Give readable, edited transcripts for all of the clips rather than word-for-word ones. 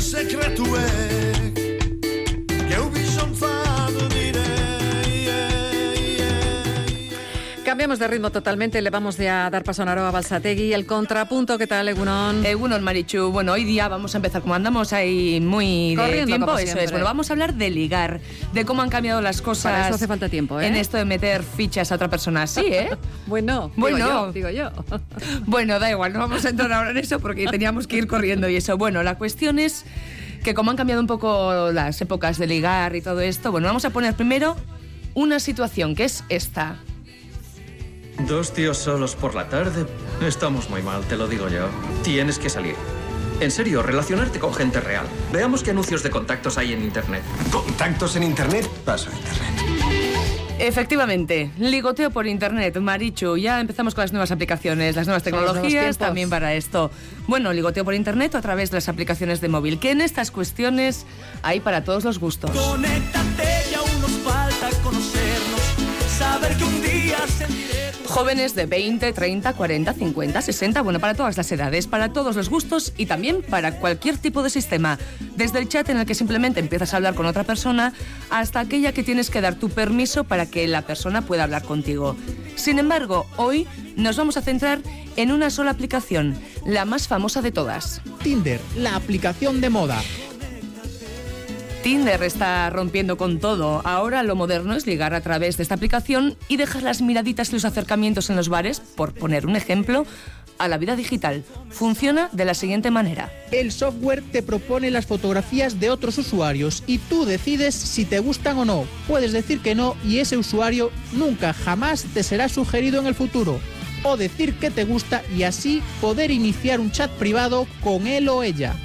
secretuek que ho bisonfado Cambiamos de ritmo totalmente, le vamos a dar paso a Aroa Balsategui. El contrapunto, ¿qué tal, Egunon? Egunon, Marichu. Bueno, hoy día vamos a empezar, como andamos ahí muy corriendo, de tiempo, como eso siempre. es. Bueno, vamos a hablar de ligar, de cómo han cambiado las cosas. Para eso hace falta tiempo, ¿eh? En esto de meter fichas a otra persona, sí, ¿eh? Bueno, digo yo. Bueno, da igual, no vamos a entrar ahora en eso porque teníamos que ir corriendo y eso. Bueno, la cuestión es que como han cambiado un poco las épocas de ligar y todo esto, bueno, vamos a poner primero una situación que es esta. Dos tíos solos por la tarde. Estamos muy mal, te lo digo yo. Tienes que salir. En serio, relacionarte con gente real. Veamos qué anuncios de contactos hay en Internet. ¿Contactos en Internet? Paso a Internet. Efectivamente, ligoteo por Internet, Marichu. Ya empezamos con las nuevas aplicaciones, las nuevas tecnologías también para esto. Bueno, ligoteo por Internet o a través de las aplicaciones de móvil, que en estas cuestiones hay para todos los gustos. Conéctate y aún nos falta conocernos, saber que un día sentiré. Jóvenes de 20, 30, 40, 50, 60, bueno, para todas las edades, para todos los gustos y también para cualquier tipo de sistema. Desde el chat en el que simplemente empiezas a hablar con otra persona hasta aquella que tienes que dar tu permiso para que la persona pueda hablar contigo. Sin embargo, hoy nos vamos a centrar en una sola aplicación, la más famosa de todas. Tinder, la aplicación de moda. Tinder está rompiendo con todo. Ahora lo moderno es ligar a través de esta aplicación y dejar las miraditas y los acercamientos en los bares, por poner un ejemplo, a la vida digital. Funciona de la siguiente manera. El software te propone las fotografías de otros usuarios y tú decides si te gustan o no. Puedes decir que no y ese usuario nunca jamás te será sugerido en el futuro. O decir que te gusta y así poder iniciar un chat privado con él o ella.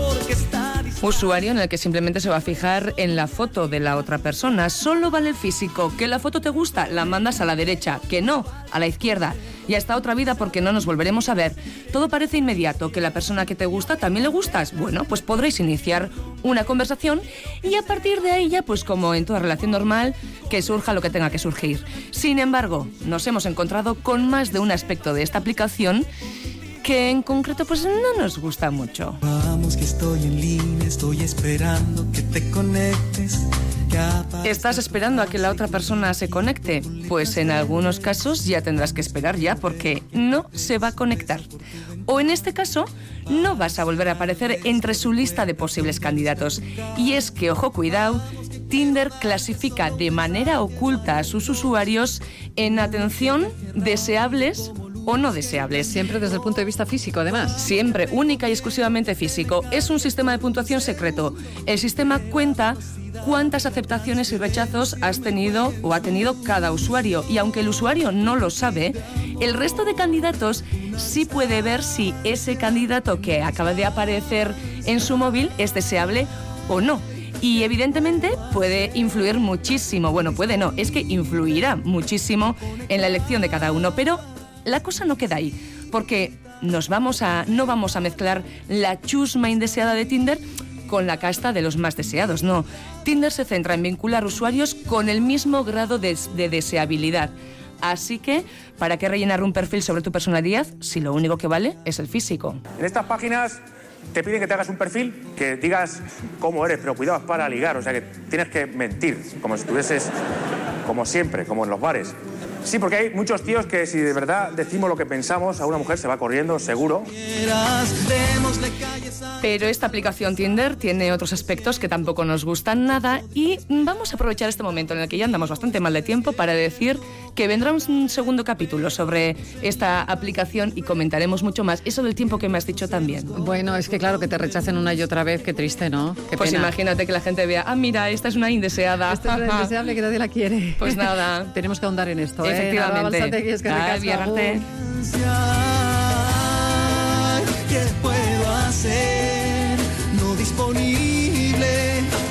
Usuario en el que simplemente se va a fijar en la foto de la otra persona. Solo vale el físico. Que la foto te gusta, la mandas a la derecha. Que no, a la izquierda. Y hasta otra vida porque no nos volveremos a ver. Todo parece inmediato. Que la persona que te gusta también le gustas. Bueno, pues podréis iniciar una conversación y a partir de ahí ya, pues como en toda relación normal, que surja lo que tenga que surgir. Sin embargo, nos hemos encontrado con más de un aspecto de esta aplicación que en concreto pues no nos gusta mucho. Vamos que estoy en línea, estoy esperando que te conectes. ¿Estás esperando a que la otra persona se conecte? Pues en algunos casos ya tendrás que esperar ya porque no se va a conectar. O en este caso, no vas a volver a aparecer entre su lista de posibles candidatos. Y es que, ojo, cuidado, Tinder clasifica de manera oculta a sus usuarios en, atención, deseables o no deseables. Siempre desde el punto de vista físico, además. Siempre, única y exclusivamente físico. Es un sistema de puntuación secreto. El sistema cuenta cuántas aceptaciones y rechazos has tenido o ha tenido cada usuario. Y aunque el usuario no lo sabe, el resto de candidatos sí puede ver si ese candidato que acaba de aparecer en su móvil es deseable o no. Y evidentemente puede influir muchísimo. Bueno, puede no, es que influirá muchísimo en la elección de cada uno. Pero la cosa no queda ahí, porque no vamos a mezclar la chusma indeseada de Tinder con la casta de los más deseados, no. Tinder se centra en vincular usuarios con el mismo grado de deseabilidad. Así que, ¿para qué rellenar un perfil sobre tu personalidad si lo único que vale es el físico? En estas páginas te piden que te hagas un perfil, que digas cómo eres, pero cuidado, es para ligar, o sea que tienes que mentir, como si estuvieses, como siempre, como en los bares. Sí, porque hay muchos tíos que si de verdad decimos lo que pensamos, a una mujer se va corriendo, seguro. Pero esta aplicación Tinder tiene otros aspectos que tampoco nos gustan nada y vamos a aprovechar este momento en el que ya andamos bastante mal de tiempo para decir que vendrá un segundo capítulo sobre esta aplicación y comentaremos mucho más. Eso del tiempo que me has dicho también. Bueno, es que claro, que te rechacen una y otra vez, qué triste, ¿no? Qué pues pena. Imagínate que la gente vea, mira, esta es una indeseada. Esta es una indeseable que nadie la quiere. Pues nada. Tenemos que ahondar en esto, Efectivamente. ¿Qué puedo hacer? No disponible.